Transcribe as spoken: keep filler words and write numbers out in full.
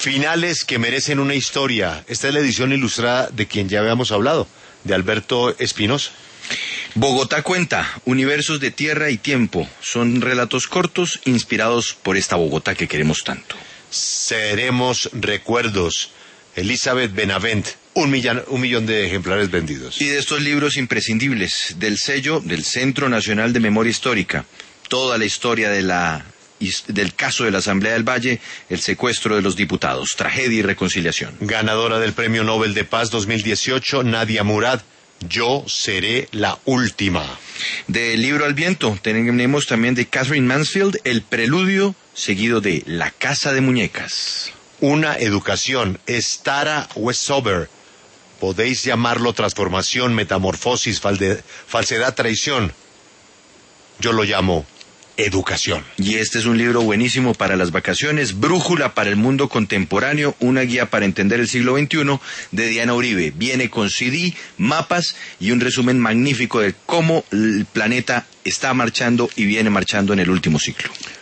Finales que merecen una historia. Esta es la edición ilustrada de quien ya habíamos hablado, de Alberto Espinosa. Bogotá cuenta, universos de tierra y tiempo. Son relatos cortos inspirados por esta Bogotá que queremos tanto. Seremos recuerdos. Elizabeth Benavent. Un millón, un millón de ejemplares vendidos. Y de estos libros imprescindibles, del sello del Centro Nacional de Memoria Histórica. Toda la historia de la, del caso de la Asamblea del Valle, el secuestro de los diputados, tragedia y reconciliación. Ganadora del Premio Nobel de Paz dos mil dieciocho, Nadia Murad. Yo seré la última. Del libro al viento, tenemos también de Catherine Mansfield, El Preludio, seguido de La Casa de Muñecas. Una educación, es Tara Westover. Podéis llamarlo transformación, metamorfosis, falde, falsedad, traición. Yo lo llamo educación. Y este es un libro buenísimo para las vacaciones, Brújula para el mundo contemporáneo, una guía para entender el siglo veintiuno, de Diana Uribe. Viene con C D, mapas y un resumen magnífico de cómo el planeta está marchando y viene marchando en el último ciclo.